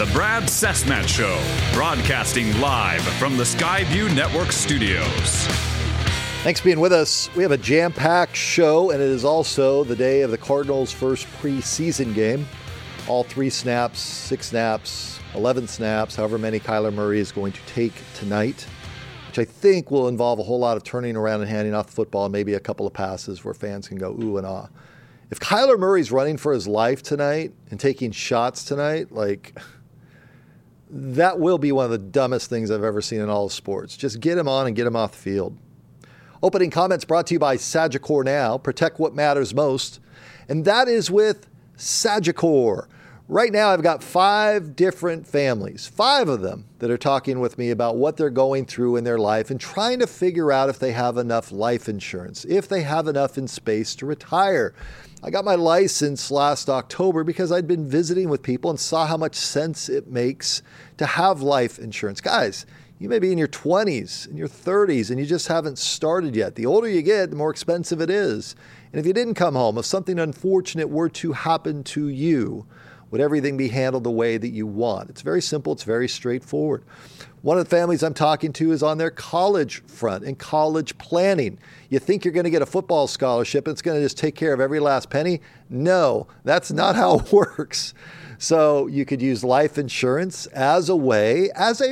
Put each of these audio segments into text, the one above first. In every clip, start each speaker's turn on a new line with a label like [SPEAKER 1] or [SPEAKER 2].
[SPEAKER 1] Brad Cessna Show, broadcasting live from the Skyview Network studios.
[SPEAKER 2] Thanks for being with us. We have a jam-packed show, and it is also the day of the Cardinals' first preseason game. All 3 snaps, 6 snaps, 11 snaps, however many Kyler Murray is going to take tonight, which I think will involve a whole lot of turning around and handing off the football and maybe a couple of passes where fans can go ooh and ah. If Kyler Murray's running for his life tonight and taking shots tonight, that will be one of the dumbest things I've ever seen in all of sports. Just get him on and get him off the field. Opening comments brought to you by Sagicor Now. Protect what matters most. And that is with Sagicor. Right now, I've got 5 different families, 5 of them, that are talking with me about what they're going through in their life and trying to figure out if they have enough life insurance, if they have enough in space to retire. I got my license last October because I'd been visiting with people and saw how much sense it makes to have life insurance. Guys, you may be in your 20s, in your 30s, and you just haven't started yet. The older you get, the more expensive it is. And if you didn't come home, if something unfortunate were to happen to you, would everything be handled the way that you want? It's very simple. It's very straightforward. One of the families I'm talking to is on their college front and college planning. You think you're going to get a football scholarship and it's going to just take care of every last penny? No, that's not how it works. So you could use life insurance as a way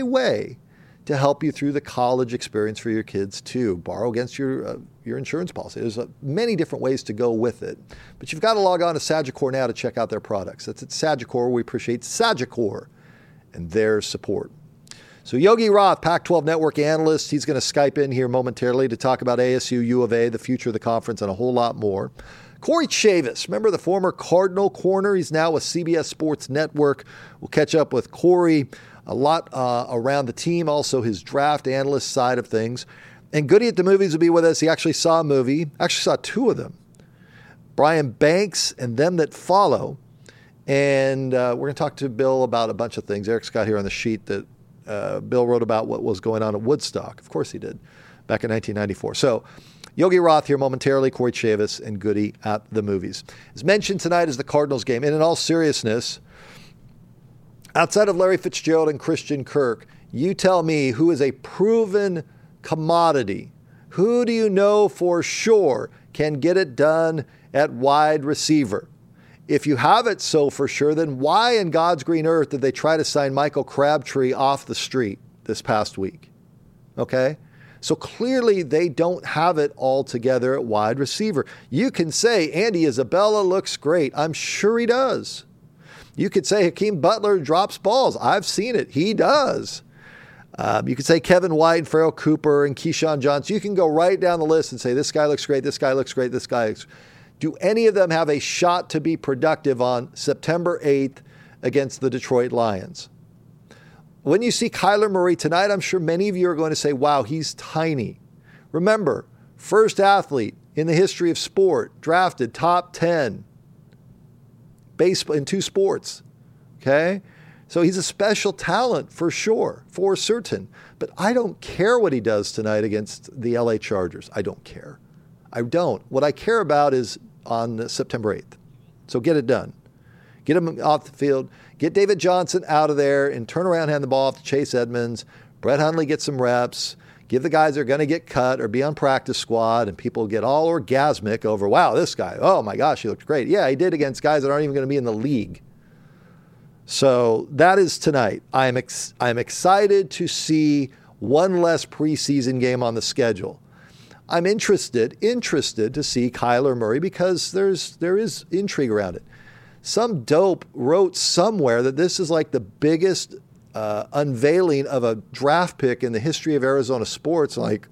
[SPEAKER 2] to help you through the college experience for your kids too. Borrow against your insurance policy. There's many different ways to go with it. But you've got to log on to Sagicor Now to check out their products. That's at Sagicor. We appreciate Sagicor and their support. So Yogi Roth, Pac-12 Network analyst, he's going to Skype in here momentarily to talk about ASU, U of A, the future of the conference, and a whole lot more. Corey Chavis, remember the former Cardinal corner? He's now with CBS Sports Network. We'll catch up with Corey a lot around the team, also his draft analyst side of things. And Goody at the Movies will be with us. He actually saw a movie, actually saw 2 of them. Brian Banks and Them That Follow. And we're going to talk to Bill about a bunch of things. Eric's got here on the sheet that Bill wrote about what was going on at Woodstock. Of course he did, back in 1994. So Yogi Roth here momentarily, Corey Chavis, and Goody at the Movies. As mentioned, tonight is the Cardinals game. And in all seriousness, outside of Larry Fitzgerald and Christian Kirk, you tell me who is a proven commodity. Who do you know for sure can get it done at wide receiver? If you have it so for sure, then why in God's green earth did they try to sign Michael Crabtree off the street this past week? Okay? So clearly they don't have it all together at wide receiver. You can say Andy Isabella looks great. I'm sure he does. You could say Hakeem Butler drops balls. I've seen it. He does. You could say Kevin White and Farrell Cooper and Keyshawn Johnson. You can go right down the list and say this guy looks great, this guy looks great, this guy looks great. Do any of them have a shot to be productive on September 8th against the Detroit Lions? When you see Kyler Murray tonight, I'm sure many of you are going to say, wow, he's tiny. Remember, first athlete in the history of sport, drafted top 10 baseball in 2 sports. Okay? So he's a special talent for sure, for certain. But I don't care what he does tonight against the LA Chargers. I don't care. I don't. What I care about is on September 8th. So get it done. Get him off the field. Get David Johnson out of there and turn around, hand the ball off to Chase Edmonds. Brett Hundley get some reps. Give the guys that are going to get cut or be on practice squad, and people get all orgasmic over, wow, this guy, oh my gosh, he looked great. Yeah, he did against guys that aren't even going to be in the league. So that is tonight. I'm excited to see one less preseason game on the schedule. I'm interested to see Kyler Murray because there is intrigue around it. Some dope wrote somewhere that this is like the biggest unveiling of a draft pick in the history of Arizona sports. Like,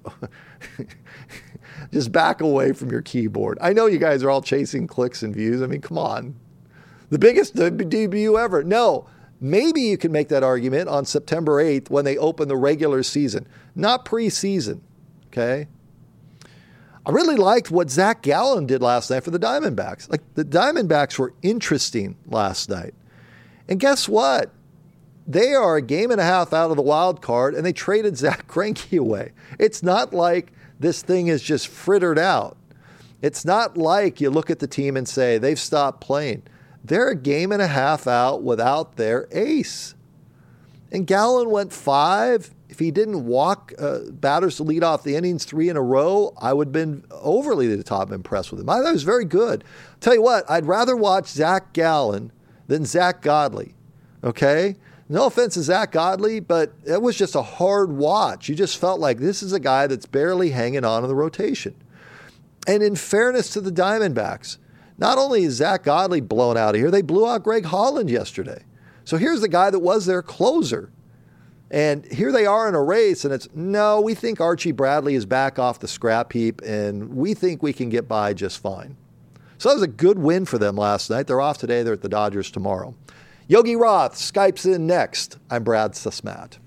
[SPEAKER 2] just back away from your keyboard. I know you guys are all chasing clicks and views. I mean, come on. The biggest debut ever. No, maybe you can make that argument on September 8th when they open the regular season, not preseason, okay? I really liked what Zach Gallen did last night for the Diamondbacks. Like, the Diamondbacks were interesting last night. And guess what? They are a game and a half out of the wild card, and they traded Zach Greinke away. It's not like this thing is just frittered out. It's not like you look at the team and say they've stopped playing. They're a game and a half out without their ace. And Gallen went 5. If he didn't walk batters to lead off the innings 3 in a row, I would have been overly the top impressed with him. I thought he was very good. Tell you what, I'd rather watch Zach Gallen than Zach Godley. Okay? No offense to Zach Godley, but it was just a hard watch. You just felt like this is a guy that's barely hanging on in the rotation. And in fairness to the Diamondbacks, not only is Zach Godley blown out of here, they blew out Greg Holland yesterday. So here's the guy that was their closer. And here they are in a race, and it's, no, we think Archie Bradley is back off the scrap heap, and we think we can get by just fine. So that was a good win for them last night. They're off today. They're at the Dodgers tomorrow. Yogi Roth Skypes in next. I'm Brad Susmat.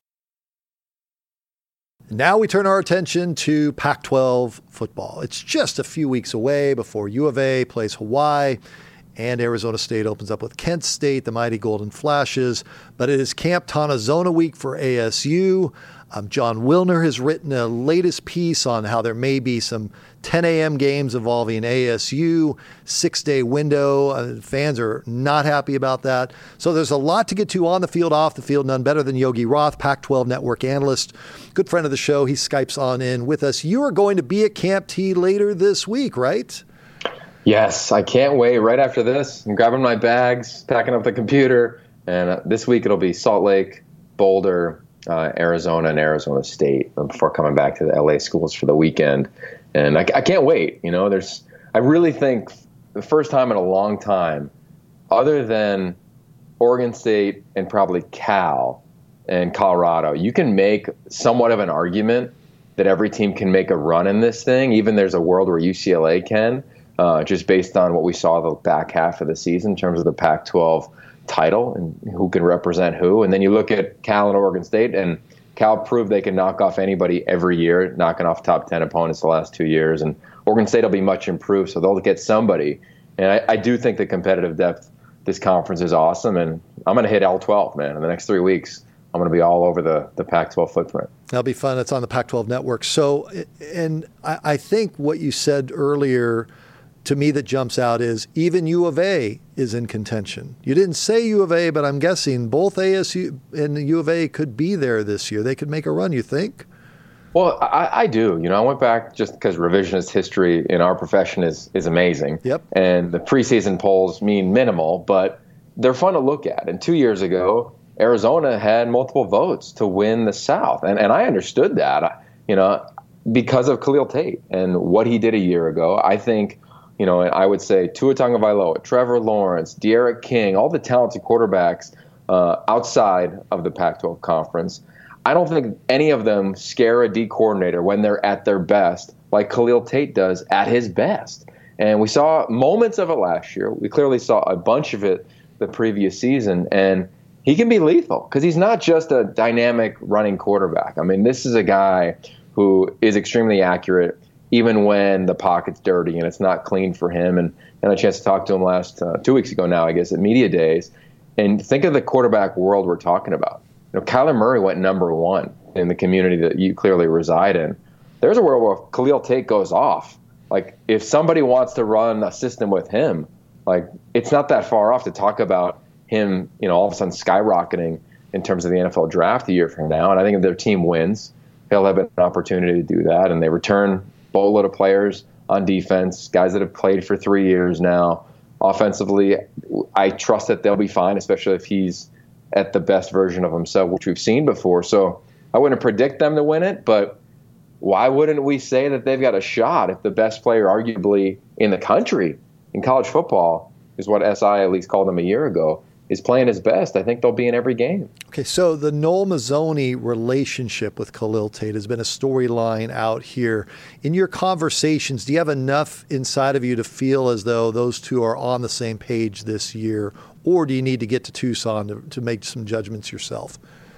[SPEAKER 2] Now we turn our attention to Pac-12 football. It's just a few weeks away before U of A plays Hawaii and Arizona State opens up with Kent State, the mighty Golden Flashes. But it is Camp Tanazona week for ASU. John Wilner has written a latest piece on how there may be some 10 a.m. games involving ASU, 6-day window. Fans are not happy about that. So there's a lot to get to on the field, off the field. None better than Yogi Roth, Pac-12 network analyst, good friend of the show. He Skypes on in with us. You are going to be at Camp T later this week, right?
[SPEAKER 3] Yes, I can't wait. Right after this, I'm grabbing my bags, packing up the computer, and this week it'll be Salt Lake, Boulder, Arizona, and Arizona State before coming back to the LA schools for the weekend. And I can't wait. You know, I really think the first time in a long time, other than Oregon State and probably Cal and Colorado, you can make somewhat of an argument that every team can make a run in this thing. Even there's a world where UCLA can, just based on what we saw the back half of the season in terms of the Pac-12 title and who can represent who. And then you look at Cal and Oregon State, and Cal proved they can knock off anybody every year, knocking off top 10 opponents the last 2 years. And Oregon State will be much improved, so they'll get somebody. And I do think the competitive depth this conference is awesome, and I'm going to hit L12, man. In the next 3 weeks, I'm going to be all over the Pac-12 footprint.
[SPEAKER 2] That'll be fun. It's on the Pac-12 network. So, and I think what you said earlier to me that jumps out is even U of A is in contention. You didn't say U of A, but I'm guessing both ASU and the U of A could be there this year. They could make a run, you think?
[SPEAKER 3] Well, I do. You know, I went back just because revisionist history in our profession is amazing.
[SPEAKER 2] Yep.
[SPEAKER 3] And the preseason polls mean minimal, but they're fun to look at. And 2 years ago, Arizona had multiple votes to win the South. And I understood that, you know, because of Khalil Tate and what he did a year ago. I think, you know, I would say Tua Tagovailoa, Trevor Lawrence, De'Aaron King, all the talented quarterbacks outside of the Pac-12 conference. I don't think any of them scare a D coordinator when they're at their best, like Khalil Tate does at his best. And we saw moments of it last year. We clearly saw a bunch of it the previous season. And he can be lethal because he's not just a dynamic running quarterback. I mean, this is a guy who is extremely accurate even when the pocket's dirty and it's not clean for him. And I had a chance to talk to him last 2 weeks ago now, I guess, at Media Days. And think of the quarterback world we're talking about. You know, Kyler Murray went number 1 in the community that you clearly reside in. There's a world where Khalil Tate goes off. Like, if somebody wants to run a system with him, like, it's not that far off to talk about him, you know, all of a sudden skyrocketing in terms of the NFL draft a year from now. And I think if their team wins, they'll have an opportunity to do that. And they return boatload of players on defense, guys that have played for 3 years now. Offensively, I trust that they'll be fine, especially if he's at the best version of himself, which we've seen before. So I wouldn't predict them to win it, but why wouldn't we say that they've got a shot if the best player arguably in the country in college football is what SI at least called him a year ago, is playing his best? I think they'll be in every game.
[SPEAKER 2] Okay, so the Noel Mazzoni relationship with Khalil Tate has been a storyline out here. In your conversations, do you have enough inside of you to feel as though those two are on the same page this year, or do you need to get to Tucson to make some judgments yourself?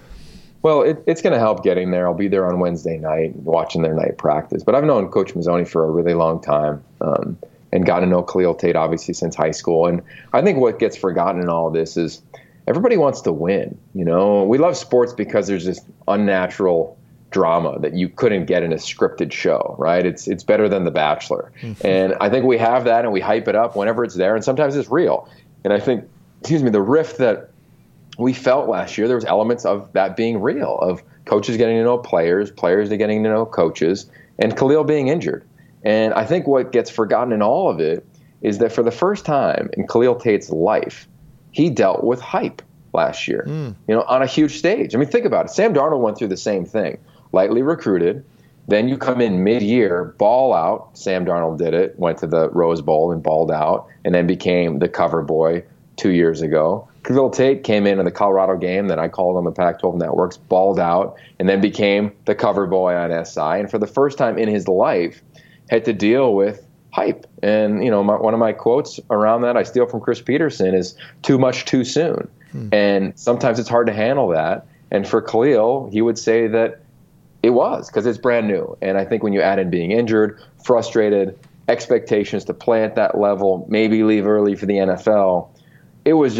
[SPEAKER 3] Well, it's going to help getting there. I'll be there on Wednesday night watching their night practice. But I've known Coach Mazzoni for a really long time. And got to know Khalil Tate, obviously, since high school. And I think what gets forgotten in all of this is everybody wants to win. You know, we love sports because there's this unnatural drama that you couldn't get in a scripted show, right? It's better than The Bachelor. Mm-hmm. And I think we have that, and we hype it up whenever it's there, and sometimes it's real. And I think, the rift that we felt last year there was elements of that being real, of coaches getting to know players, players getting to know coaches, and Khalil being injured. And I think what gets forgotten in all of it is that for the first time in Khalil Tate's life, he dealt with hype last year, on a huge stage. I mean, think about it. Sam Darnold went through the same thing. Lightly recruited. Then you come in mid-year, ball out. Sam Darnold did it, went to the Rose Bowl and balled out, and then became the cover boy 2 years ago. Khalil Tate came in the Colorado game that I called on the Pac-12 networks, balled out, and then became the cover boy on SI. And for the first time in his life, had to deal with hype. And, one of my quotes around that I steal from Chris Peterson is too much too soon. And sometimes it's hard to handle that. And for Khalil, he would say that it was, because it's brand new. And I think when you add in being injured, frustrated, expectations to play at that level, maybe leave early for the NFL, it was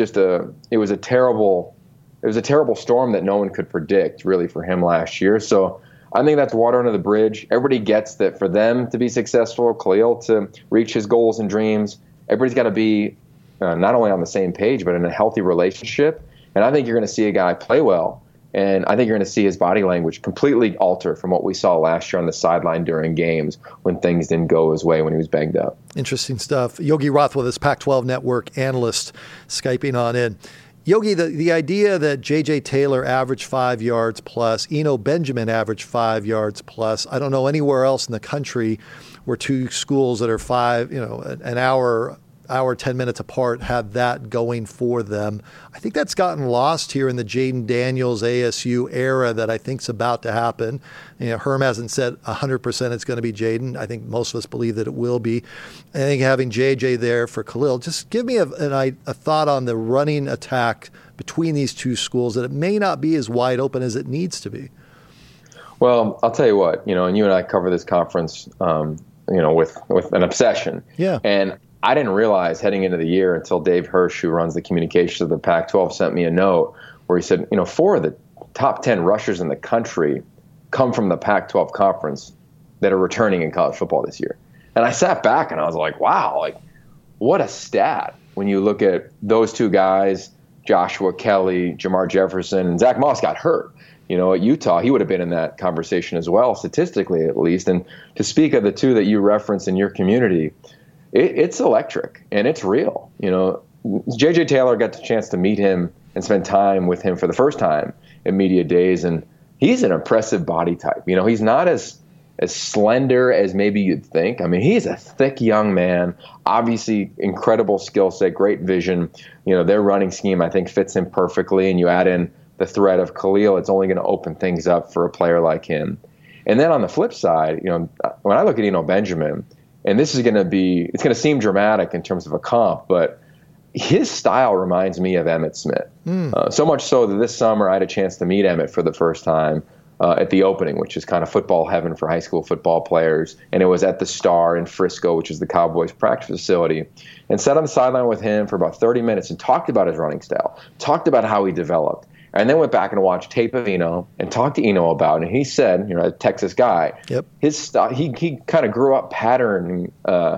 [SPEAKER 3] a terrible storm that no one could predict really for him last year. So I think that's water under the bridge. Everybody gets that for them to be successful, Khalil to reach his goals and dreams, everybody's got to be not only on the same page, but in a healthy relationship. And I think you're going to see a guy play well. And I think you're going to see his body language completely alter from what we saw last year on the sideline during games when things didn't go his way when he was banged up.
[SPEAKER 2] Interesting stuff. Yogi Roth with us, Pac-12 Network analyst, Skyping on in. Yogi, the idea that J.J. Taylor averaged 5 yards plus, Eno Benjamin averaged 5 yards plus, I don't know anywhere else in the country where two schools that are an hour, 10 minutes apart have that going for them. I think that's gotten lost here in the Jayden Daniels ASU era that I think's about to happen. Herm hasn't said 100% it's going to be Jayden. I think most of us believe that it will be. I think having JJ there for Khalil, just give me a thought on the running attack between these two schools, that it may not be as wide open as it needs to be.
[SPEAKER 3] Well, I'll tell you what, and you and I cover this conference, with an obsession.
[SPEAKER 2] Yeah.
[SPEAKER 3] And I didn't realize heading into the year until Dave Hirsch, who runs the communications of the Pac-12, sent me a note where he said, 4 of the top 10 rushers in the country come from the Pac-12 conference that are returning in college football this year. And I sat back and I was like, wow, what a stat when you look at those two guys, Joshua Kelly, Jamar Jefferson, and Zach Moss got hurt. At Utah, he would have been in that conversation as well, statistically at least. And to speak of the two that you reference in your community, it's electric and it's real. J.J. Taylor got the chance to meet him and spend time with him for the first time in media days, and he's an impressive body type. He's not as slender as maybe you'd think. I mean, he's a thick young man, obviously incredible skill set, great vision. Their running scheme, I think, fits him perfectly, and you add in the threat of Khalil, it's only going to open things up for a player like him. And then on the flip side, when I look at Eno Benjamin, and it's going to seem dramatic in terms of a comp, but his style reminds me of Emmitt Smith. So much so that this summer I had a chance to meet Emmitt for the first time at the opening, which is kind of football heaven for high school football players. And it was at the Star in Frisco, which is the Cowboys practice facility, and sat on the sideline with him for about 30 minutes and talked about his running style, talked about how he developed. And then went back and watched tape of Eno and talked to Eno about it. And he said, a Texas guy, his style, he kind of grew up patterning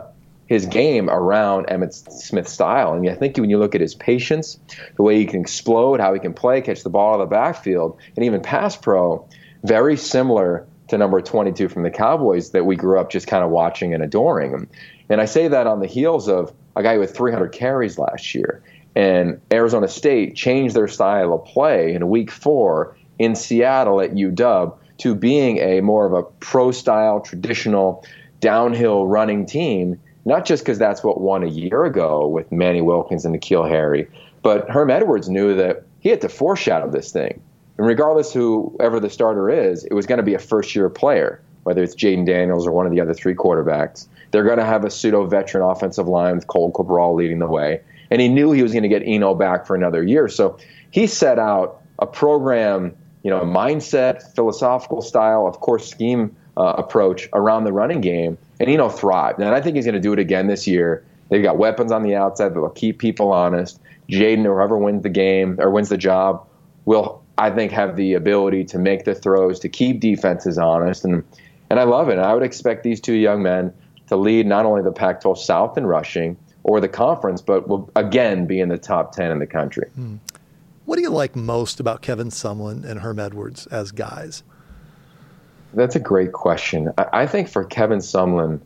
[SPEAKER 3] his game around Emmitt Smith's style. And I think when you look at his patience, the way he can explode, how he can play, catch the ball out of the backfield, and even pass pro, very similar to number 22 from the Cowboys that we grew up just kind of watching and adoring. And I say that on the heels of a guy with 300 carries last year. And Arizona State changed their style of play in week 4 in Seattle at UW to being a more of a pro-style, traditional, downhill running team, not just because that's what won a year ago with Manny Wilkins and N'Keal Harry, but Herm Edwards knew that he had to foreshadow this thing. And regardless whoever the starter is, it was going to be a first-year player, whether it's Jayden Daniels or one of the other 3 quarterbacks. They're going to have a pseudo-veteran offensive line with Cole Cabral leading the way. And he knew he was going to get Eno back for another year. So he set out a program, mindset, philosophical style, of course, scheme approach around the running game. And Eno thrived. And I think he's going to do it again this year. They've got weapons on the outside that will keep people honest. Jayden, or whoever wins the game or wins the job, will, I think, have the ability to make the throws, to keep defenses honest. And I love it. And I would expect these two young men to lead not only the Pac-12 South in rushing or the conference, but will again be in the top 10 in the country.
[SPEAKER 2] What do you like most about Kevin Sumlin and Herm Edwards as guys?
[SPEAKER 3] That's a great question. I think for Kevin Sumlin,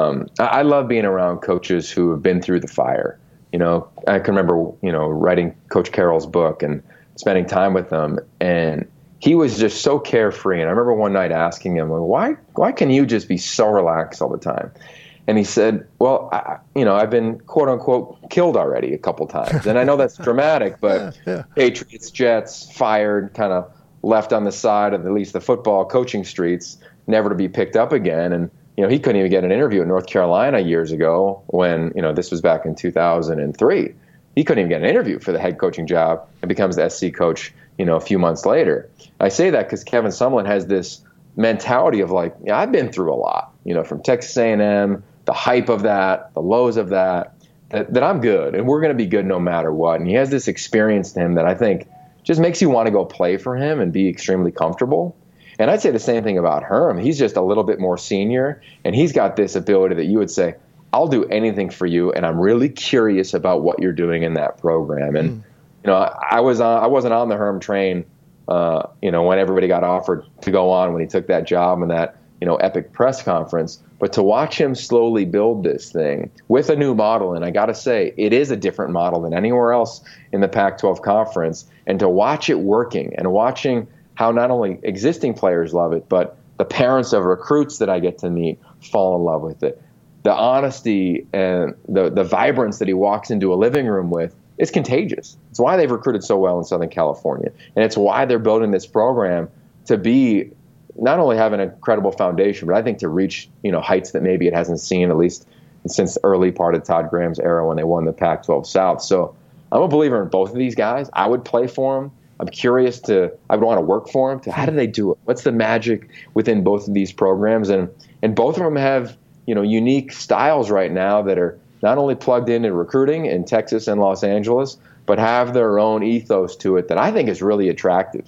[SPEAKER 3] I love being around coaches who have been through the fire. I can remember, writing Coach Carroll's book and spending time with them, and he was just so carefree. And I remember one night asking him, why can you just be so relaxed all the time? And he said, well, I've been, quote unquote, killed already a couple times. And I know that's dramatic, but yeah. Patriots, Jets, fired, kind of left on the side of at least the football coaching streets, never to be picked up again. And, he couldn't even get an interview at North Carolina years ago when, this was back in 2003. He couldn't even get an interview for the head coaching job and becomes the SC coach, a few months later. I say that because Kevin Sumlin has this mentality of I've been through a lot, from Texas A&M, the hype of that, the lows of that I'm good and we're going to be good no matter what. And he has this experience to him that I think just makes you want to go play for him and be extremely comfortable. And I'd say the same thing about Herm. He's just a little bit more senior, and he's got this ability that you would say, I'll do anything for you, and I'm really curious about what you're doing in that program. And I wasn't on the Herm train, when everybody got offered to go on when he took that job and that epic press conference. But to watch him slowly build this thing with a new model, and I got to say, it is a different model than anywhere else in the Pac-12 conference, and to watch it working and watching how not only existing players love it, but the parents of recruits that I get to meet fall in love with it. The honesty and the vibrance that he walks into a living room with is contagious. It's why they've recruited so well in Southern California. And it's why they're building this program to be not only have an incredible foundation, but I think to reach, heights that maybe it hasn't seen, at least since the early part of Todd Graham's era when they won the Pac-12 South. So I'm a believer in both of these guys. I would play for them. I'm curious I would want to work for them. How do they do it? What's the magic within both of these programs? And both of them have, unique styles right now that are not only plugged into recruiting in Texas and Los Angeles, but have their own ethos to it that I think is really attractive.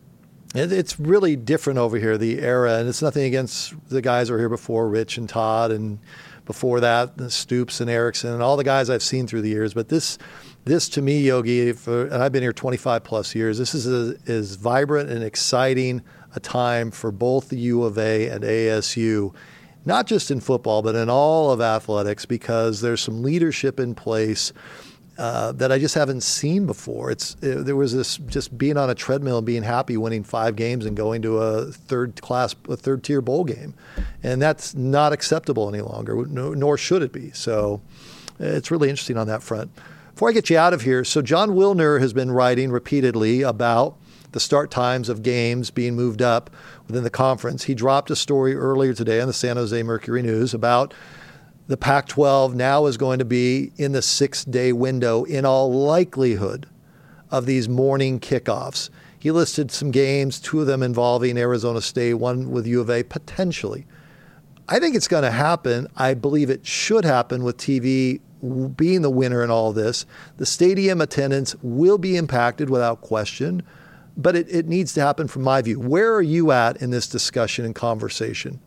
[SPEAKER 2] It's really different over here, the era, and it's nothing against the guys who were here before, Rich and Todd, and before that, Stoops and Erickson, and all the guys I've seen through the years. But this to me, Yogi, and I've been here 25 plus years, this is as vibrant and exciting a time for both the U of A and ASU, not just in football, but in all of athletics, because there's some leadership in place that I just haven't seen before. There was this just being on a treadmill and being happy winning 5 games and going to a third tier bowl game. And that's not acceptable any longer, nor should it be. So it's really interesting on that front. Before I get you out of here, so John Wilner has been writing repeatedly about the start times of games being moved up within the conference. He dropped a story earlier today on the San Jose Mercury News about the Pac-12 now is going to be in the 6-day window in all likelihood of these morning kickoffs. He listed some games, 2 of them involving Arizona State, 1 with U of A potentially. I think it's going to happen. I believe it should happen with TV being the winner in all this. The stadium attendance will be impacted without question, but it needs to happen from my view. Where are you at in this discussion and conversation?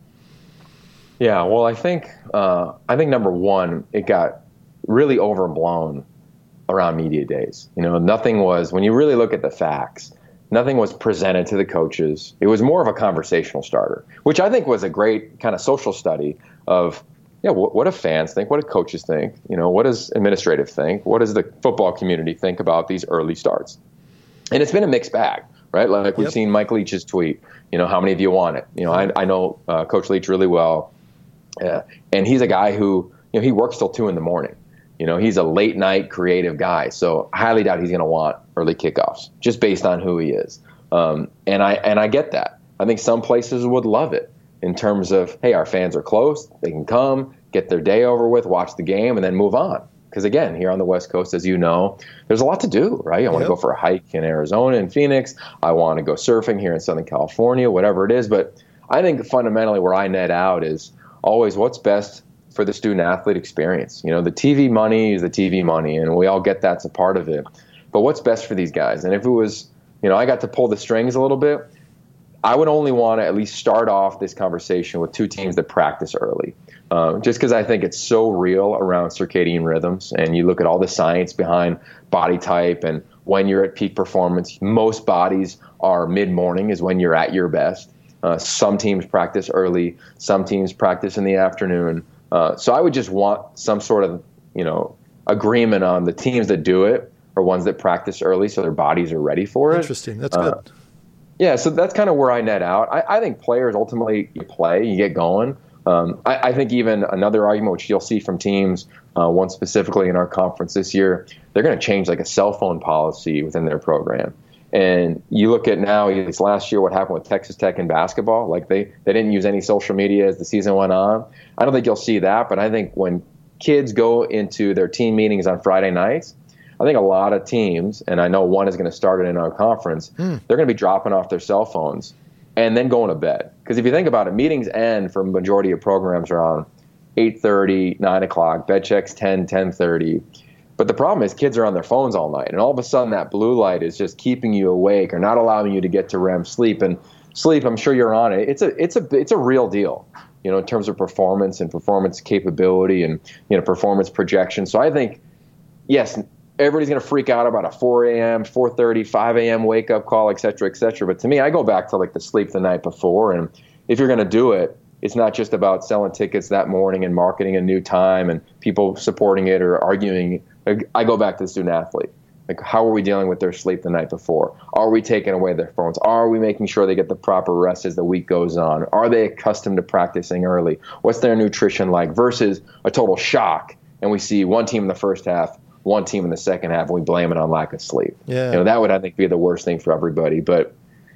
[SPEAKER 3] Yeah, well, I think number one, it got really overblown around media days. Nothing was, when you really look at the facts, nothing was presented to the coaches. It was more of a conversational starter, which I think was a great kind of social study of, what do fans think? What do coaches think? What does administrative think? What does the football community think about these early starts? And it's been a mixed bag, right? Like we've seen Mike Leach's tweet, how many of you want it? I know Coach Leach really well. And he's a guy who, he works till 2 a.m. He's a late night creative guy. So I highly doubt he's going to want early kickoffs just based on who he is. And I get that. I think some places would love it in terms of, hey, our fans are close. They can come, get their day over with, watch the game, and then move on. Because, again, here on the West Coast, as you know, there's a lot to do, right? I want to go for a hike in Arizona and Phoenix. I want to go surfing here in Southern California, whatever it is. But I think fundamentally where I net out is always what's best for the student-athlete experience. The TV money is the TV money, and we all get that's a part of it. But what's best for these guys? And if it was, I got to pull the strings a little bit, I would only want to at least start off this conversation with 2 teams that practice early. just because I think it's so real around circadian rhythms. And you look at all the science behind body type and when you're at peak performance. Most bodies are mid-morning is when you're at your best. Some teams practice early. Some teams practice in the afternoon. So I would just want some sort of, agreement on the teams that do it or ones that practice early so their bodies are ready for it.
[SPEAKER 2] Interesting. That's good.
[SPEAKER 3] Yeah, so that's kind of where I net out. I think players ultimately you play, you get going. I think even another argument, which you'll see from teams, one specifically in our conference this year, they're going to change like a cell phone policy within their program. And you look at now, this last year, what happened with Texas Tech in basketball, like they didn't use any social media as the season went on. I don't think you'll see that, but I think when kids go into their team meetings on Friday nights, I think a lot of teams, and I know one is going to start it in our conference, they're going to be dropping off their cell phones and then going to bed. Because if you think about it, meetings end for majority of programs around 8:30, 9 o'clock, bed checks 10, 10:30. But the problem is kids are on their phones all night, and all of a sudden that blue light is just keeping you awake or not allowing you to get to REM sleep. And sleep, I'm sure you're on it. It's a real deal, in terms of performance and performance capability and performance projection. So I think, yes, everybody's going to freak out about a 4 a.m., 4:30, 5 a.m. wake up call, et cetera, et cetera. But to me, I go back to like the sleep the night before. And if you're going to do it, it's not just about selling tickets that morning and marketing a new time and people supporting it or arguing. I go back to the student athlete. Like, how are we dealing with their sleep the night before? Are we taking away their phones? Are we making sure they get the proper rest as the week goes on? Are they accustomed to practicing early? What's their nutrition like versus a total shock? And we see one team in the first half, one team in the second half, and we blame it on lack of sleep.
[SPEAKER 2] Yeah.
[SPEAKER 3] That would, I think, be the worst thing for everybody. But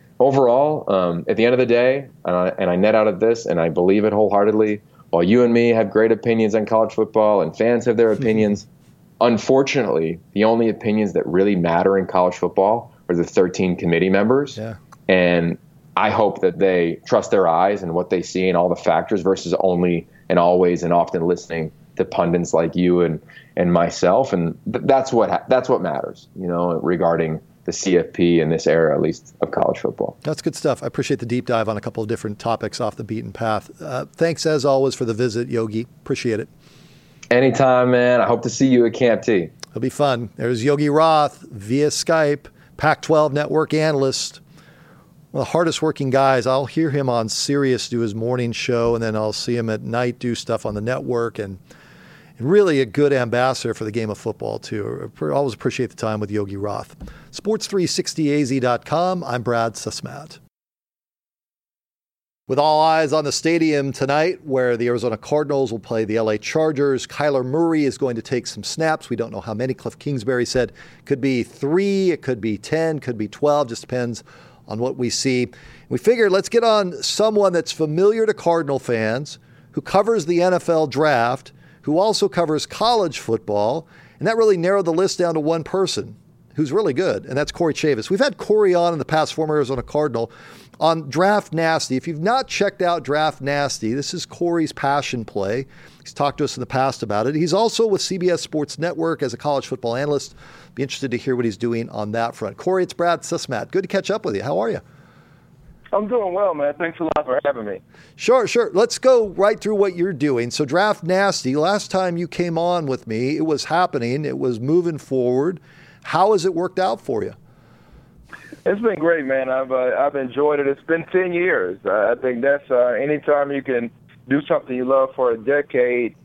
[SPEAKER 3] overall, at the end of the day, and I net out of this, and I believe it wholeheartedly, while you and me have great opinions on college football and fans have their opinions, unfortunately, the only opinions that really matter in college football are the 13 committee members.
[SPEAKER 2] Yeah.
[SPEAKER 3] And I hope that they trust their eyes and what they see and all the factors versus only and always and often listening to pundits like you and myself. And that's what matters, regarding the CFP in this era, at least, of college football.
[SPEAKER 2] That's good stuff. I appreciate the deep dive on a couple of different topics off the beaten path. Thanks, as always, for the visit, Yogi. Appreciate it.
[SPEAKER 3] Anytime, man. I hope to see you at Camp T.
[SPEAKER 2] It'll be fun. There's Yogi Roth via Skype, Pac-12 network analyst, one of the hardest working guys. I'll hear him on Sirius do his morning show, and then I'll see him at night do stuff on the network, and really a good ambassador for the game of football, too. I always appreciate the time with Yogi Roth. Sports360az.com. I'm Brad Susmat. With all eyes on the stadium tonight, where the Arizona Cardinals will play the LA Chargers, Kyler Murray is going to take some snaps. We don't know how many. Cliff Kingsbury said it could be 3, it could be 10, could be 12, just depends on what we see. We figured let's get on someone that's familiar to Cardinal fans, who covers the NFL draft, who also covers college football, and that really narrowed the list down to one person who's really good, and that's Corey Chavis. We've had Corey on in the past, former Arizona Cardinal, on Draft Nasty. If you've not checked out Draft Nasty, this is Corey's passion play. He's talked to us in the past about it. He's also with CBS Sports Network as a college football analyst. Be interested to hear what he's doing on that front. Corey, it's Brad Susmat. Good to catch up with you. How are you?
[SPEAKER 4] I'm doing well, man. Thanks a lot for having me.
[SPEAKER 2] Sure. Let's go right through what you're doing. So Draft Nasty, last time you came on with me, it was happening. It was moving forward. How has it worked out for you?
[SPEAKER 4] It's been great, man. I've enjoyed it. It's been 10 years. I think that's anytime you can do something you love for a decade,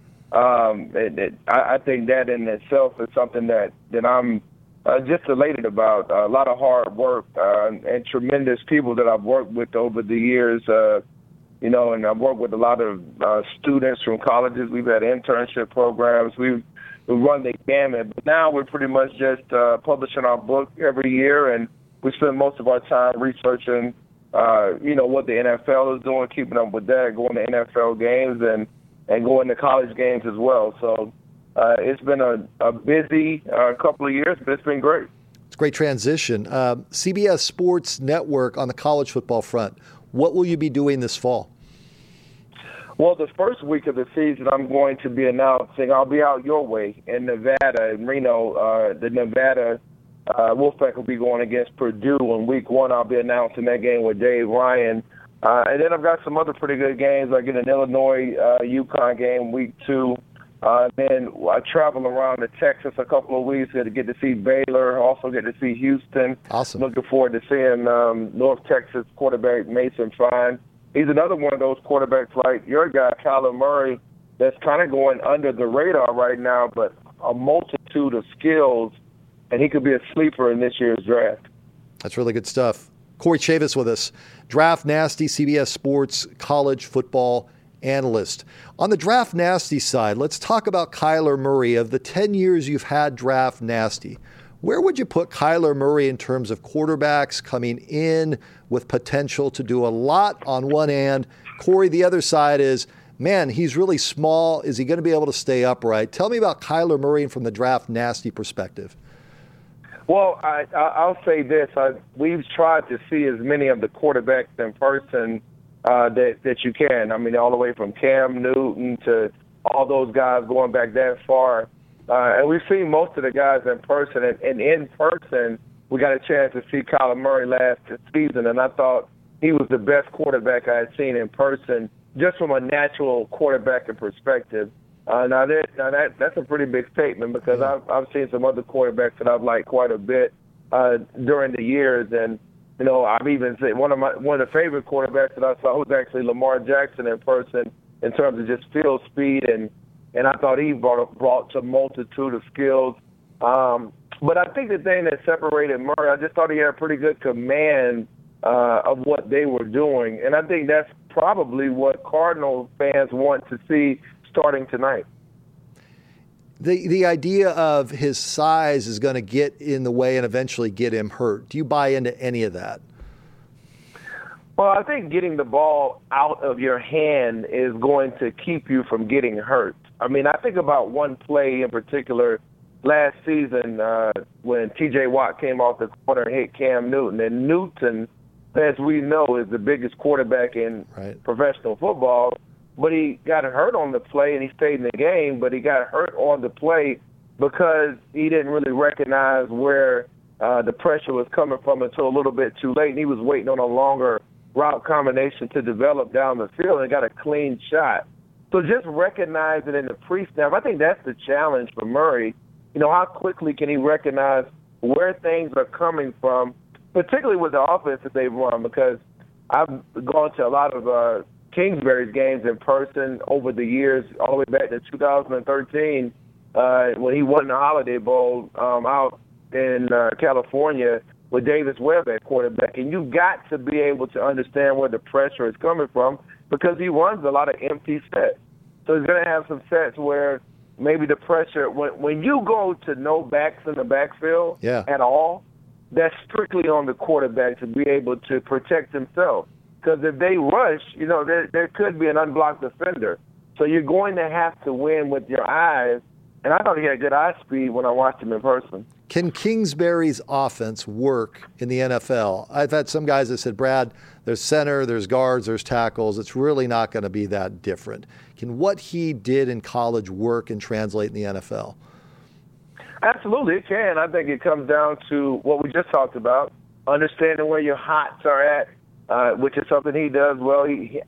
[SPEAKER 4] I think that in itself is something that I'm just elated about. A lot of hard work and tremendous people that I've worked with over the years, and I've worked with a lot of students from colleges. We've had internship programs. We've run the gamut. But now we're pretty much just publishing our book every year, and we spend most of our time researching, what the NFL is doing, keeping up with that, going to NFL games and going to college games as well. So it's been a busy couple of years, but it's been great.
[SPEAKER 2] It's a great transition. CBS Sports Network on the college football front, what will you be doing this fall?
[SPEAKER 4] Well, the first week of the season, I'm going to be announcing, I'll be out your way in Nevada, in Reno. The Nevada Wolfpack will be going against Purdue in week 1. I'll be announcing that game with Dave Ryan And then I've got some other pretty good games, like in an Illinois UConn game, week 2. Then I travel around to Texas a couple of weeks to get to see Baylor, also get to see Houston.
[SPEAKER 2] Awesome.
[SPEAKER 4] Looking forward to seeing North Texas quarterback Mason Fine. He's another one of those quarterbacks like your guy, Kyler Murray, that's kind of going under the radar right now, but a multitude of skills, and he could be a sleeper in this year's draft.
[SPEAKER 2] That's really good stuff. Corey Chavis with us, Draft Nasty, CBS Sports college football analyst. On the Draft Nasty side, let's talk about Kyler Murray. Of the 10 years you've had Draft Nasty, where would you put Kyler Murray in terms of quarterbacks coming in with potential to do a lot on one hand? Corey, the other side is, man, he's really small. Is he going to be able to stay upright? Tell me about Kyler Murray from the Draft Nasty perspective.
[SPEAKER 4] Well, I'll say this. We've tried to see as many of the quarterbacks in person that you can. I mean, all the way from Cam Newton to all those guys going back that far. And we've seen most of the guys in person. And in person, we got a chance to see Kyler Murray last season, and I thought he was the best quarterback I had seen in person, just from a natural quarterbacking perspective. Now that's a pretty big statement, because I've seen some other quarterbacks that I've liked quite a bit during the years, and I've even said one of the favorite quarterbacks that I saw was actually Lamar Jackson in person in terms of just field speed, and I thought he brought a multitude of skills. But I think the thing that separated Murray, I just thought he had a pretty good command of what they were doing, and I think that's probably what Cardinal fans want to see starting tonight.
[SPEAKER 2] The idea of his size is going to get in the way and eventually get him hurt. Do you buy into any of that?
[SPEAKER 4] Well, I think getting the ball out of your hand is going to keep you from getting hurt. I mean, I think about one play in particular last season when T.J. Watt came off the corner and hit Cam Newton. And Newton, as we know, is the biggest quarterback in professional football. But he got hurt on the play, and he stayed in the game, but he got hurt on the play because he didn't really recognize where the pressure was coming from until a little bit too late, and he was waiting on a longer route combination to develop down the field and got a clean shot. So just recognize it in the pre-snap. I think that's the challenge for Murray. How quickly can he recognize where things are coming from, particularly with the offense that they've run, because I've gone to a lot of Kingsbury's games in person over the years, all the way back to 2013 when he won the Holiday Bowl out in California with Davis Webb at quarterback. And you've got to be able to understand where the pressure is coming from, because he runs a lot of empty sets. So he's going to have some sets where maybe the pressure, when you go to no backs in the backfield at all, that's strictly on the quarterback to be able to protect himself. Because if they rush, there could be an unblocked defender. So you're going to have to win with your eyes. And I thought he had good eye speed when I watched him in person.
[SPEAKER 2] Can Kingsbury's offense work in the NFL? I've had some guys that said, Brad, there's center, there's guards, there's tackles. It's really not going to be that different. Can what he did in college work and translate in the NFL?
[SPEAKER 4] Absolutely, it can. I think it comes down to what we just talked about, understanding where your hots are at, which is something he does well.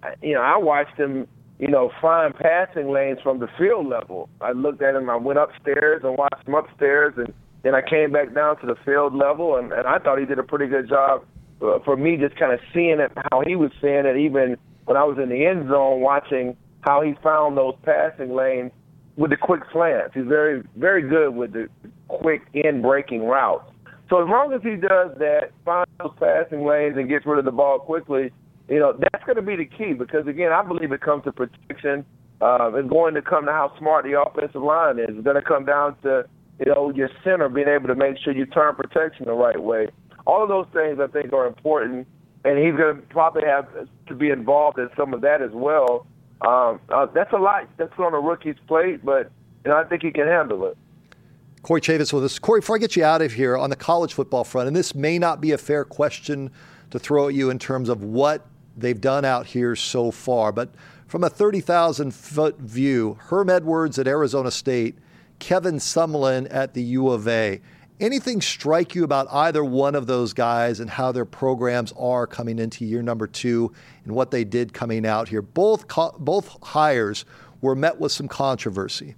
[SPEAKER 4] I watched him, find passing lanes from the field level. I looked at him. I went upstairs and watched him upstairs, and then I came back down to the field level, and I thought he did a pretty good job for me, just kind of seeing it, how he was seeing it, even when I was in the end zone, watching how he found those passing lanes with the quick slants. He's very, very good with the quick in-breaking routes. So as long as he does that, finds those passing lanes and gets rid of the ball quickly, that's going to be the key, because, again, I believe it comes to protection. It's going to come to how smart the offensive line is. It's going to come down to, your center being able to make sure you turn protection the right way. All of those things, I think, are important, and he's going to probably have to be involved in some of that as well. That's a lot that's on a rookie's plate, but I think he can handle it.
[SPEAKER 2] Corey Chavis with us. Corey, before I get you out of here, on the college football front, and this may not be a fair question to throw at you in terms of what they've done out here so far, but from a 30,000-foot view, Herm Edwards at Arizona State, Kevin Sumlin at the U of A, Anything strike you about either one of those guys and how their programs are coming into year number 2 and what they did coming out here? Both hires were met with some controversy.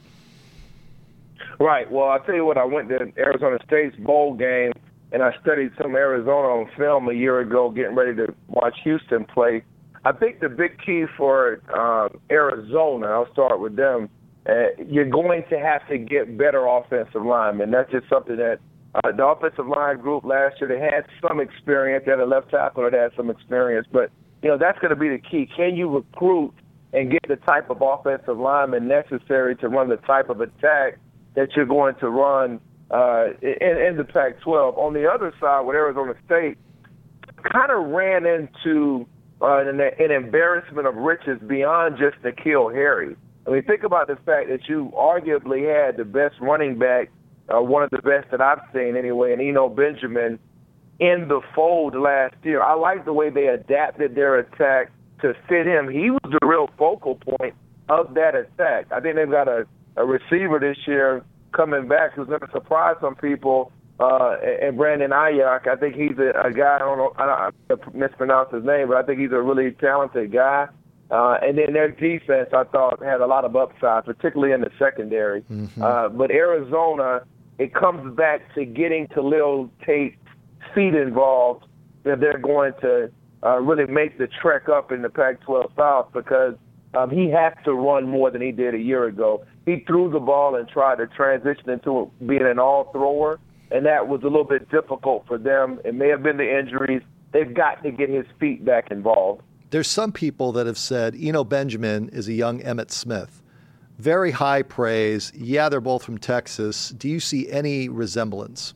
[SPEAKER 4] Right. Well, I'll tell you what, I went to Arizona State's bowl game, and I studied some Arizona on film a year ago, getting ready to watch Houston play. I think the big key for Arizona, I'll start with them, you're going to have to get better offensive linemen. That's just something that the offensive line group last year, they had some experience. They had a left tackle that had some experience. But, that's going to be the key. Can you recruit and get the type of offensive lineman necessary to run the type of attack that you're going to run in the Pac-12? On the other side, with Arizona State, kind of ran into an embarrassment of riches beyond just N'Keal Harry. I mean, think about the fact that you arguably had the best running back, one of the best that I've seen anyway, and Eno Benjamin in the fold last year. I like the way they adapted their attack to fit him. He was the real focal point of that attack. I think they've got a receiver this year coming back who's going to surprise some people, and Brandon Ayuk. I think he's a guy, I mispronounce his name, but I think he's a really talented guy. And then their defense, I thought, had a lot of upside, particularly in the secondary. Mm-hmm. But Arizona, it comes back to getting Khalil Tate's feet involved, that they're going to really make the trek up in the Pac-12 South, because he has to run more than he did a year ago. He threw the ball and tried to transition into being an all-thrower, and that was a little bit difficult for them. It may have been the injuries. They've got to get his feet back involved.
[SPEAKER 2] There's some people that have said Eno Benjamin is a young Emmitt Smith. Very high praise. Yeah, they're both from Texas. Do you see any resemblance?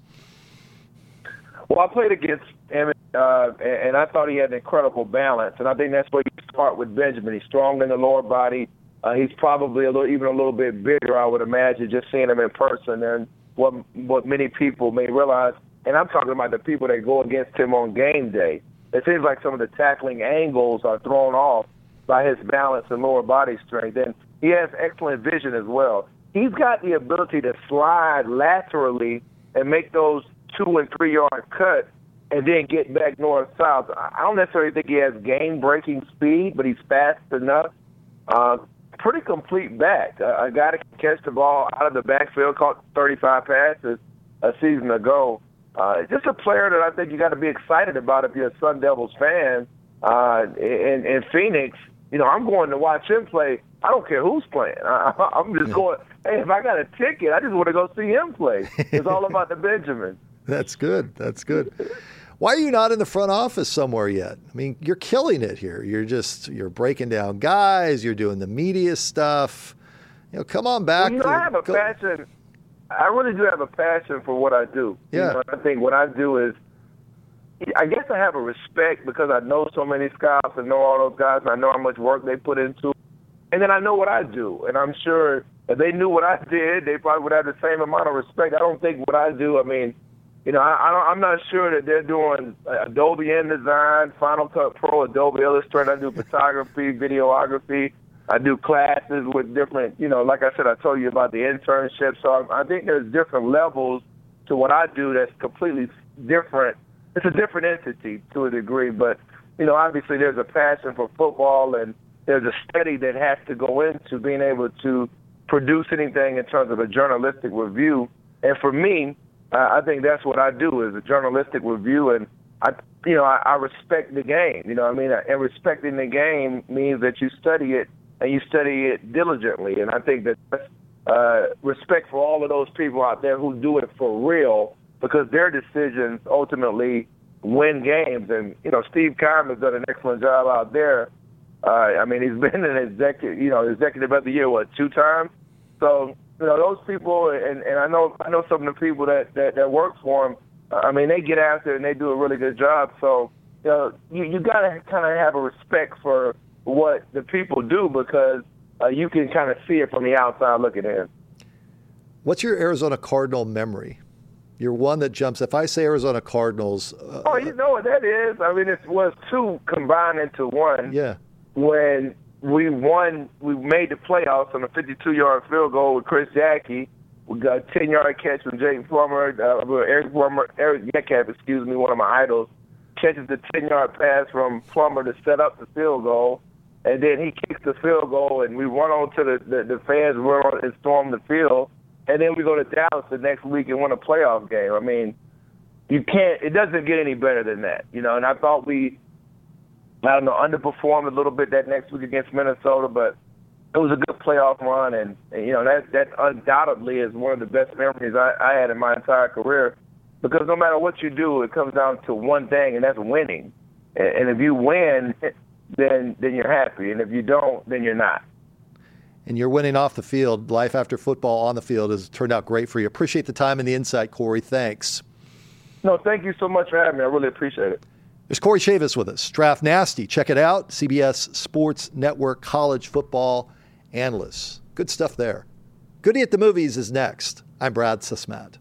[SPEAKER 4] Well, I played against Emmitt, and I thought he had an incredible balance. And I think that's where you start with Benjamin. He's strong in the lower body. He's probably even a little bit bigger, I would imagine, just seeing him in person. And what many people may realize, and I'm talking about the people that go against him on game day, it seems like some of the tackling angles are thrown off by his balance and lower body strength. And he has excellent vision as well. He's got the ability to slide laterally and make those 2- and 3-yard cuts and then get back north-south. I don't necessarily think he has game-breaking speed, but he's fast enough. Pretty complete back. A guy that can catch the ball out of the backfield, caught 35 passes a season ago. Just a player that I think you got to be excited about if you're a Sun Devils fan. In Phoenix, I'm going to watch him play. I don't care who's playing. I'm just going, hey, if I got a ticket, I just want to go see him play. It's all about the Benjamin.
[SPEAKER 2] That's good. That's good. Why are you not in the front office somewhere yet? I mean, you're killing it here. You're breaking down guys. You're doing the media stuff. Come on back.
[SPEAKER 4] Well, I have a passion. I really do have a passion for what I do.
[SPEAKER 2] Yeah.
[SPEAKER 4] I think what I do is, I guess I have a respect because I know so many scouts and know all those guys. And I know how much work they put into it. And then I know what I do. And I'm sure if they knew what I did, they probably would have the same amount of respect. I don't think what I do, I'm not sure that they're doing Adobe InDesign, Final Cut Pro, Adobe Illustrator. I do photography, videography. I do classes with different, like I said, I told you about the internship. So I think there's different levels to what I do that's completely different. It's a different entity to a degree, but, obviously there's a passion for football and there's a study that has to go into being able to produce anything in terms of a journalistic review. And for me, I think that's what I do is a journalistic review, and I respect the game. And respecting the game means that you study it and you study it diligently. And I think that that's respect for all of those people out there who do it for real, because their decisions ultimately win games. And Steve Keim has done an excellent job out there. He's been an executive of the year 2 times. So. Those people, and I know some of the people that work for them. They get out there and they do a really good job. So, you got to kind of have a respect for what the people do, because you can kind of see it from the outside looking in.
[SPEAKER 2] What's your Arizona Cardinal memory? You're one that jumps. If I say Arizona Cardinals,
[SPEAKER 4] you know what that is. It was 2 combined into 1.
[SPEAKER 2] Yeah.
[SPEAKER 4] When we made the playoffs on a 52-yard field goal with Chris Jackie. We got a 10-yard catch from Jake Plummer, Eric Metcalf, one of my idols, catches the 10-yard pass from Plummer to set up the field goal, and then he kicks the field goal, and we run on to the fans run on and storm the field, and then we go to Dallas the next week and win a playoff game. I mean, it doesn't get any better than that, and I thought we, underperformed a little bit that next week against Minnesota, but it was a good playoff run, and that undoubtedly is one of the best memories I had in my entire career, because no matter what you do, it comes down to one thing, and that's winning. And if you win, then you're happy, and if you don't, then you're not.
[SPEAKER 2] And you're winning off the field. Life after football on the field has turned out great for you. Appreciate the time and the insight, Corey. Thanks.
[SPEAKER 4] No, thank you so much for having me. I really appreciate it.
[SPEAKER 2] There's Corey Chavis with us. Draft Nasty. Check it out. CBS Sports Network college football analyst. Good stuff there. Goody at the Movies is next. I'm Brad Sismat.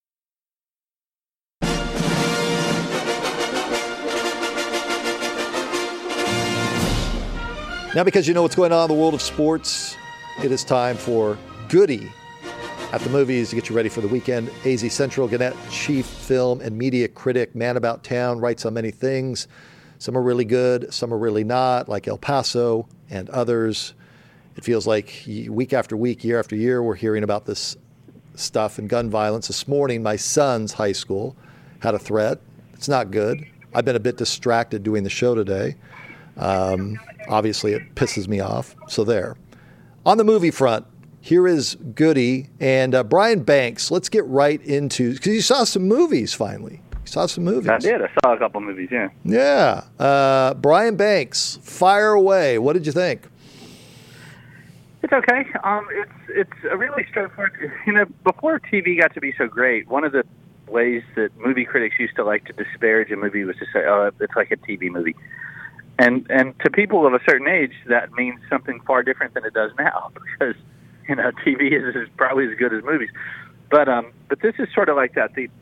[SPEAKER 2] Now, because you know what's going on in the world of sports, it is time for Goody at the Movies to get you ready for the weekend. AZ Central Gannett, chief film and media critic, man about town, writes on many things. Some are really good, some are really not, like El Paso and others. It feels like week after week, year after year, we're hearing about this stuff and gun violence. This morning, my son's high school had a threat. It's not good. I've been a bit distracted doing the show today. Obviously, it pisses me off. So there. On the movie front, here is Goody and Brian Banks. Let's get right into, because you saw some movies finally. You saw some movies.
[SPEAKER 5] I did. I saw a couple movies, yeah.
[SPEAKER 2] Yeah. Brian Banks, fire away. What did you think?
[SPEAKER 5] It's okay. It's a really straightforward. Before TV got to be so great, one of the ways that movie critics used to like to disparage a movie was to say, "Oh, it's like a TV movie," and to people of a certain age, that means something far different than it does now, because TV is probably as good as movies. But this is sort of like that. The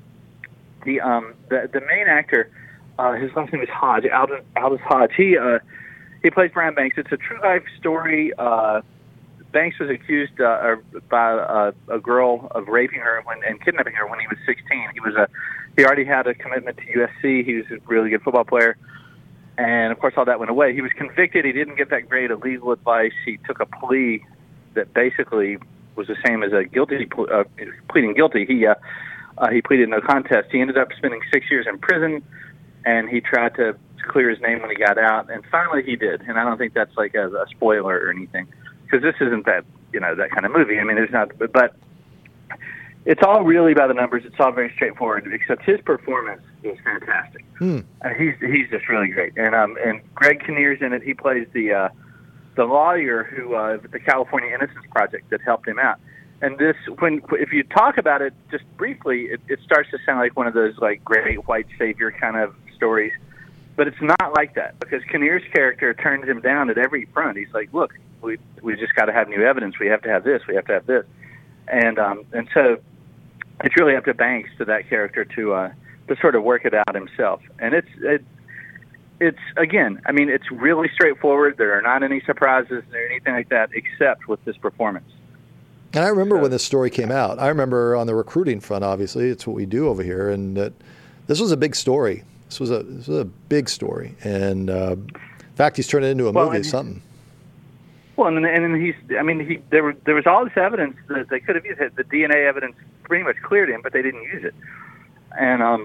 [SPEAKER 5] main actor, his last name is Hodge, Aldous Hodge. He plays Brian Banks. It's a true life story. Banks was accused by a girl of raping her and kidnapping her when he was 16. He already had a commitment to USC. He was a really good football player, and of course all that went away. He was convicted. He didn't get that great of legal advice. He took a plea that basically was the same as pleading guilty. He pleaded no contest. He ended up spending 6 years in prison, and he tried to clear his name when he got out, and finally he did. And I don't think that's like a spoiler or anything, because this isn't that that kind of movie. I mean, there's not, but it's all really by the numbers. It's all very straightforward, except his performance is fantastic. He's just really great. And Greg Kinnear's in it. He plays the lawyer who the California Innocence Project that helped him out. And this, if you talk about it just briefly, it starts to sound like one of those like great white savior kind of stories. But it's not like that, because Kinnear's character turns him down at every front. He's like, look, we just got to have new evidence. We have to have this. We have to have this. And so it's really up to Banks, to that character, to sort of work it out himself. And it's again, I mean, it's really straightforward. There are not any surprises or anything like that, except with this performance.
[SPEAKER 2] And I remember when this story came out. I remember on the recruiting front, obviously, it's what we do over here, and this was a big story. This was a big story, and in fact, he's turned it into a movie or something.
[SPEAKER 5] Well, and there was all this evidence that they could have used. The DNA evidence pretty much cleared him, but they didn't use it. And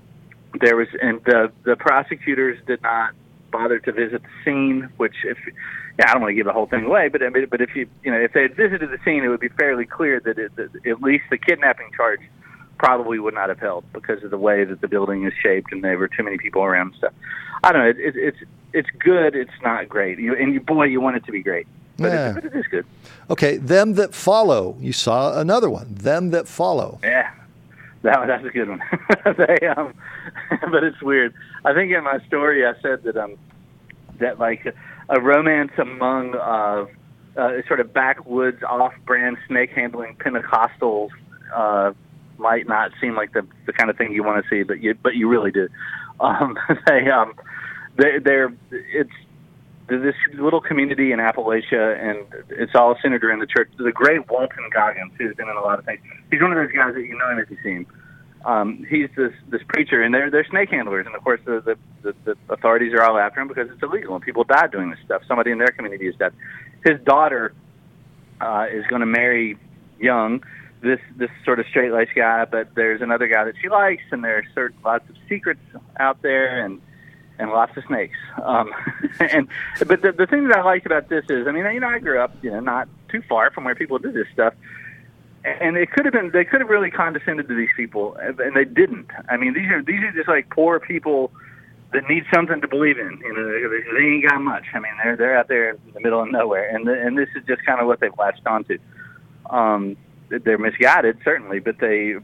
[SPEAKER 5] the prosecutors did not bother to visit the scene, which I don't want to give the whole thing away, but if if they had visited the scene, it would be fairly clear that at least the kidnapping charge probably would not have held, because of the way that the building is shaped and there were too many people around and stuff. I don't know. It's good. It's not great. You want it to be great. But it is good.
[SPEAKER 2] Okay, Them That Follow. You saw another one. Them That Follow.
[SPEAKER 5] Yeah, that's a good one. But it's weird. I think in my story I said that like a romance among sort of backwoods, off-brand, snake-handling Pentecostals might not seem like the kind of thing you want to see, but you really do. this little community in Appalachia, and it's all centered around the church. The great Walton Goggins, who's been in a lot of things. He's one of those guys that you know him if you see him. He's this preacher, and they're snake handlers, and of course the authorities are all after him because it's illegal, and people die doing this stuff. Somebody in their community is dead. His daughter is going to marry young, this sort of straight-laced guy, but there's another guy that she likes, and there's lots of secrets out there, and lots of snakes. But the thing that I liked about this is, I mean, I grew up, not too far from where people did this stuff, and they could have really condescended to these people, and they didn't. I mean, these are just like poor people that need something to believe in. They ain't got much. I mean, they're out there in the middle of nowhere, and this is just kind of what they've latched onto. They're misguided, certainly, but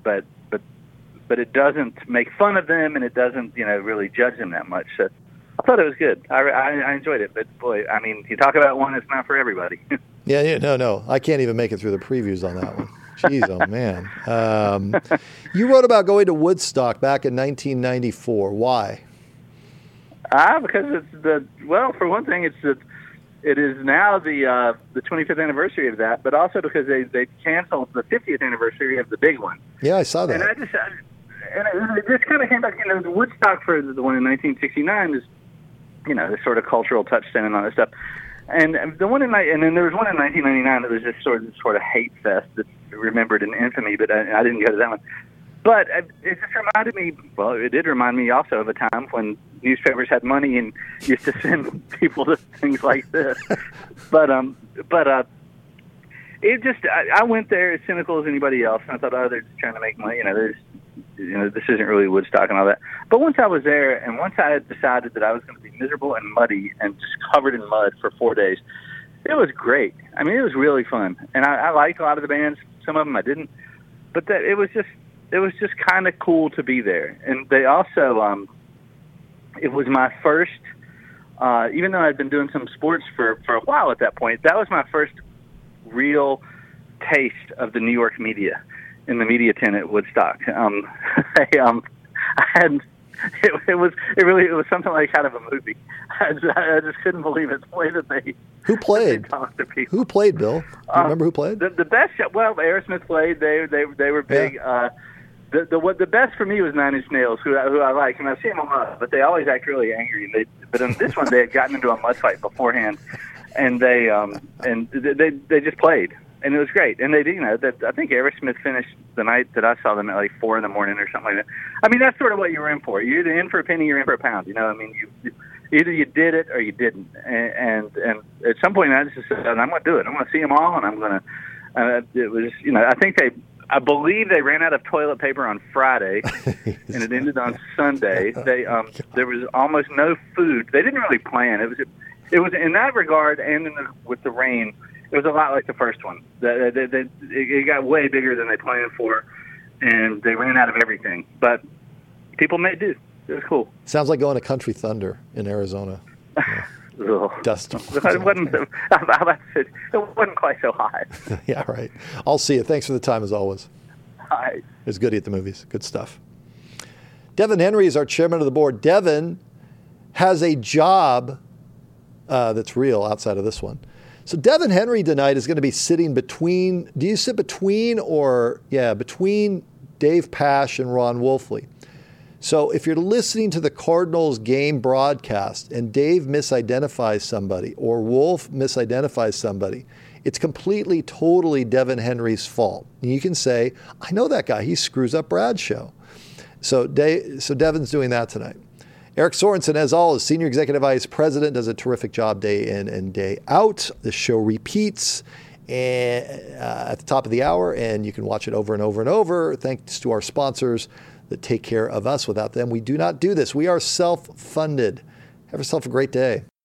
[SPEAKER 5] it doesn't make fun of them, and it doesn't, really judge them that much. So I thought it was good. I enjoyed it, but boy, I mean, you talk about one that's not for everybody.
[SPEAKER 2] Yeah, no, I can't even make it through the previews on that one. Jeez, oh man. You wrote about going to Woodstock back in 1994. Why?
[SPEAKER 5] Because for one thing, it is now the 25th anniversary of that, but also because they canceled the 50th anniversary of the big one.
[SPEAKER 2] Yeah, I saw that.
[SPEAKER 5] And it just kind of came back. The Woodstock for the one in 1969 is, this sort of cultural touchstone and all that stuff. And the one and then there was one in 1999 that was just sort of hate fest that's remembered in infamy, but I didn't go to that one. But it just reminded me. Well, it did remind me also of a time when newspapers had money and used to send people to things like this. But it just I went there as cynical as anybody else, and I thought, they're just trying to make money. This isn't really Woodstock and all that. But once I was there, and once I had decided that I was going to be miserable and muddy and just covered in mud for 4 days, it was great. I mean, it was really fun, and I liked a lot of the bands. Some of them I didn't, but it was just kind of cool to be there. And they also, it was my first, even though I'd been doing some sports for a while at that point, that was my first real taste of the New York media in the media tent at Woodstock. It was something like out of a movie. I just couldn't believe it, the way that they talked to people.
[SPEAKER 2] Who played, Bill? Do you remember who played?
[SPEAKER 5] The best, Aerosmith played. They were big. Yeah. The best for me was Nine Inch Nails, who I like, and I've seen them a lot, but they always act really angry. But in this one, they had gotten into a mud fight beforehand, and they just played, and it was great. And they did, I think Aerosmith finished the night that I saw them at like 4 a.m. or something like that. I mean, that's sort of what you were in for. You're either in for a penny, you're in for a pound. I mean, either you did it or you didn't. And at some point, I just said, I'm going to do it. I'm going to see them all, and I'm going to. It was, I believe they ran out of toilet paper on Friday, and it ended on Sunday. There was almost no food. They didn't really plan. It was in that regard, and with the rain, it was a lot like the first one. It got way bigger than they planned for, and they ran out of everything. But people made do. It was cool.
[SPEAKER 2] Sounds like going to Country Thunder in Arizona. Yeah. Dust.
[SPEAKER 5] It wasn't quite so hot.
[SPEAKER 2] Yeah, right. I'll see you. Thanks for the time, as always.
[SPEAKER 5] Hi.
[SPEAKER 2] It's Goody at the Movies. Good stuff. Devin Henry is our chairman of the board. Devin has a job that's real outside of this one. So Devin Henry tonight is going to be sitting between, do you sit between between Dave Pasch and Ron Wolfley. So if you're listening to the Cardinals game broadcast and Dave misidentifies somebody or Wolf misidentifies somebody, it's completely, totally Devin Henry's fault. And you can say, I know that guy. He screws up Brad's show. So Devin's doing that tonight. Eric Sorensen, as always, Senior Executive Vice President, does a terrific job day in and day out. The show repeats at the top of the hour, and you can watch it over and over and over. Thanks to our sponsors that take care of us. Without them, we do not do this. We are self-funded. Have yourself a great day.